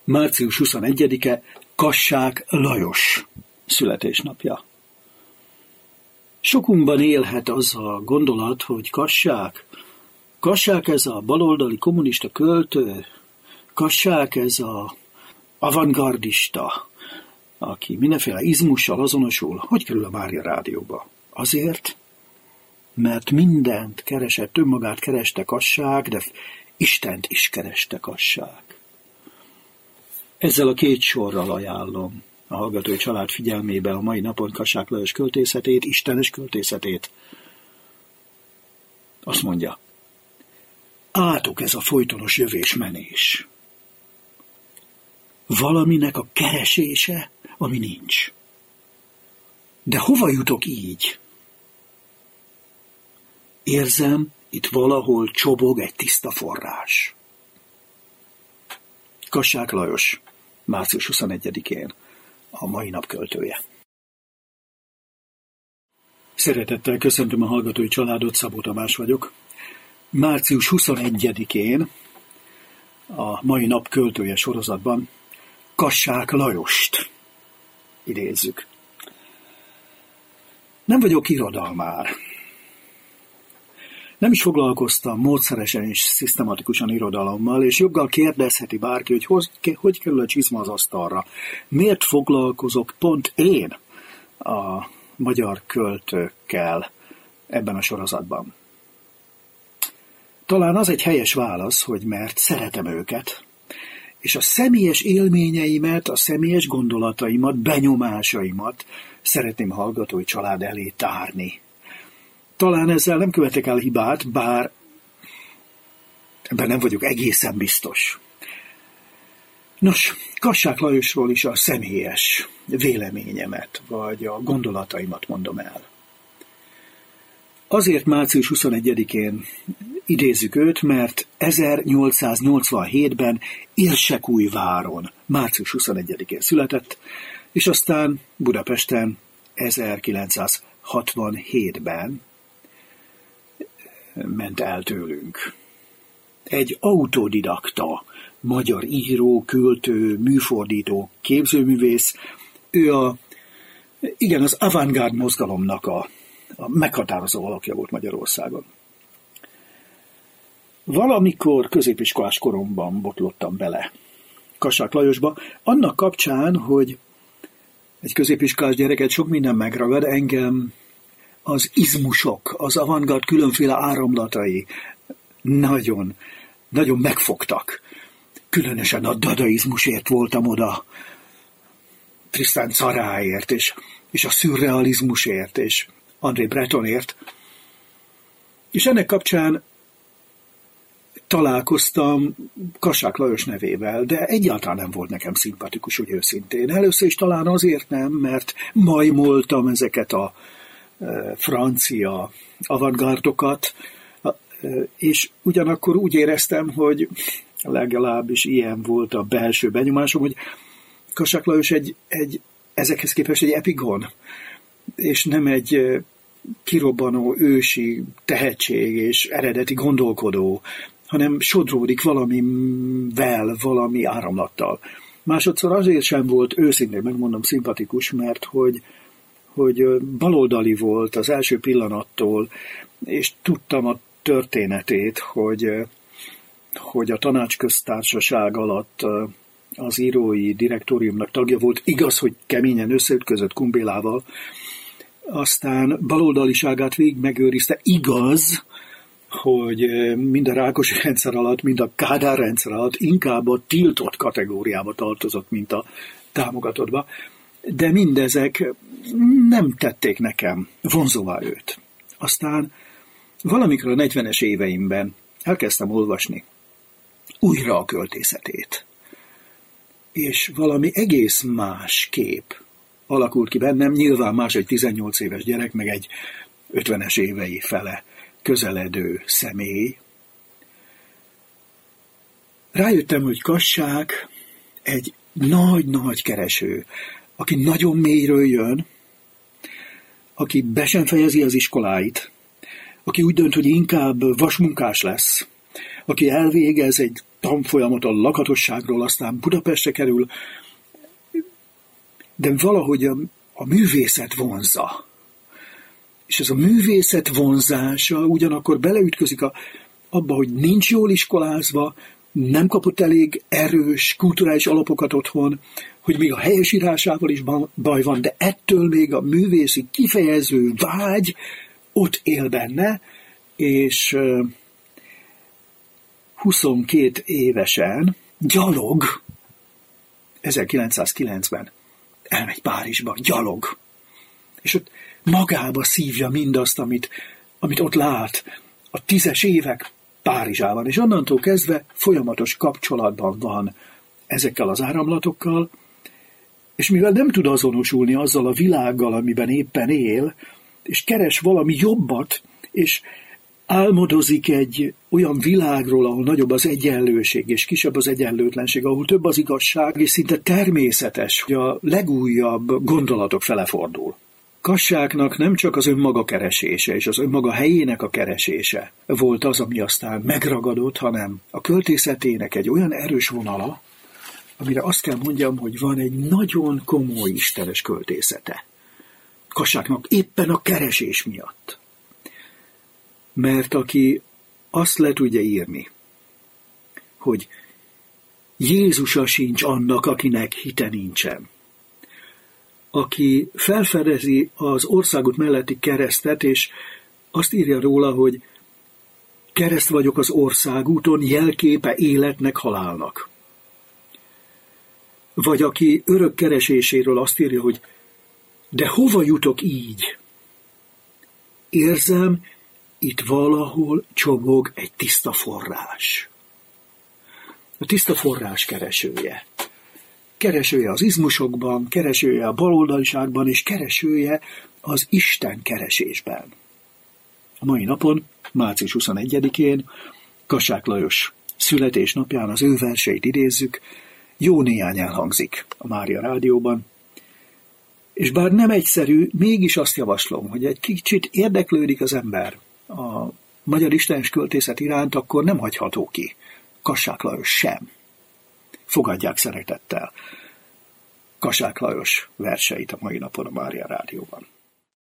Március 21-e Kassák Lajos születésnapja. Sokunkban élhet az a gondolat, hogy Kassák ez a baloldali kommunista költő, Kassák ez a avantgardista, aki mindenféle izmussal azonosul. Hogy kerül a Mária Rádióba? Azért, mert mindent keresett, önmagát kereste Kassák, de Istent is kereste Kassák. Ezzel a két sorral ajánlom a hallgatói család figyelmébe a mai napon Kassák Lajos költészetét, istenes költészetét. Azt mondja, átok ez a folytonos jövés-menés. Valaminek a keresése, ami nincs. De hova jutok így? Érzem, itt valahol csobog egy tiszta forrás. Kassák Lajos, március 21-én, a mai nap költője. Szeretettel köszöntöm a hallgatói családot, Szabó Tamás vagyok. Március 21-én, a mai nap költője sorozatban Kassák Lajost idézzük. Nem vagyok irodalmár. Nem is foglalkoztam módszeresen és szisztematikusan irodalommal, és joggal kérdezheti bárki, hogy kerül a csizma az asztalra. Miért foglalkozok pont én a magyar költőkkel ebben a sorozatban? Talán az egy helyes válasz, hogy mert szeretem őket, és a személyes élményeimet, a személyes gondolataimat, benyomásaimat szeretném hallgatói család elé tárni. Talán ezzel nem követek el hibát, bár ebben nem vagyok egészen biztos. Nos, Kassák Lajosról is a személyes véleményemet, vagy a gondolataimat mondom el. Azért március 21-én idézzük őt, mert 1887-ben Érsekújváron március 21-én született, és aztán Budapesten 1967-ben ment el tőlünk. Egy autodidakta magyar író, költő, műfordító, képzőművész. Ő az avantgárd mozgalomnak a meghatározó alakja volt Magyarországon. Valamikor középiskolás koromban botlottam bele Kassák Lajosba, annak kapcsán, hogy egy középiskolás gyereket sok minden megragad, engem az izmusok, az avantgárd különféle áramlatai nagyon, nagyon megfogtak. Különösen a dadaizmusért voltam oda, Tristan Tzaraért, és a szürrealizmusért, és André Bretonért. És ennek kapcsán találkoztam Kassák Lajos nevével, de egyáltalán nem volt nekem szimpatikus, úgy őszintén. Először is talán azért nem, mert majmoltam ezeket a francia avantgárdokat, és ugyanakkor úgy éreztem, hogy legalábbis ilyen volt a belső benyomásom, hogy Kassák Lajos ezekhez képest egy epigon, és nem egy kirobbanó ősi tehetség és eredeti gondolkodó, hanem sodródik valamivel, valami áramlattal. Másodszor azért sem volt őszintén, megmondom, szimpatikus, mert hogy baloldali volt az első pillanattól, és tudtam a történetét, hogy a tanácsköztársaság alatt az írói direktóriumnak tagja volt, igaz, hogy keményen összeütközött Kumbélával, aztán baloldaliságát végig megőrizte, igaz, hogy mind a Rákosi rendszer alatt, mind a Kádár rendszer alatt inkább a tiltott kategóriába tartozott, mint a támogatottba, de mindezek nem tették nekem vonzóvá őt. Aztán valamikor a 40-es éveimben elkezdtem olvasni újra a költészetét, és valami egész más kép alakult ki bennem, nyilván más egy 18 éves gyerek, meg egy 50-es évei fele közeledő személy. Rájöttem, hogy Kassák egy nagy-nagy kereső, aki nagyon mélyről jön, aki be sem fejezi az iskoláit, aki úgy dönt, hogy inkább vasmunkás lesz, aki elvégez egy tanfolyamot a lakatosságról, aztán Budapestre kerül, de valahogy a művészet vonzza. És ez a művészet vonzása ugyanakkor beleütközik abba, hogy nincs jól iskolázva, nem kapott elég erős kulturális alapokat otthon, hogy még a helyesírásával is baj van, de ettől még a művészi kifejező vágy ott él benne, és 22 évesen gyalog, 1909-ben elmegy Párizsba, gyalog, és ott magába szívja mindazt, amit ott lát a 10-es évek Párizsában, és onnantól kezdve folyamatos kapcsolatban van ezekkel az áramlatokkal, és mivel nem tud azonosulni azzal a világgal, amiben éppen él, és keres valami jobbat, és álmodozik egy olyan világról, ahol nagyobb az egyenlőség, és kisebb az egyenlőtlenség, ahol több az igazság, és szinte természetes, hogy a legújabb gondolatok fele fordul. Kassáknak nem csak az önmaga keresése és az önmaga helyének a keresése volt az, ami aztán megragadott, hanem a költészetének egy olyan erős vonala, amire azt kell mondjam, hogy van egy nagyon komoly istenes költészete. Kassáknak éppen a keresés miatt. Mert aki azt le tudja írni, hogy Jézusa sincs annak, akinek hite nincsen, aki felfedezi az országút melletti keresztet, és azt írja róla, hogy kereszt vagyok az országúton, jelképe életnek, halálnak. Vagy aki örök kereséséről azt írja, hogy de hova jutok így? Érzem, itt valahol csobog egy tiszta forrás. A tiszta forrás keresője. Keresője az izmusokban, keresője a baloldaliságban, és keresője az Isten keresésben. A mai napon, március 21-én, Kassák Lajos születésnapján az ő verseit idézzük, jó néhány elhangzik a Mária Rádióban, és bár nem egyszerű, mégis azt javaslom, hogy egy kicsit érdeklődik az ember a magyar istenes költészet iránt, akkor nem hagyható ki Kassák Lajos sem. Fogadják szeretettel Kassák Lajos verseit a mai napon a Mária Rádióban.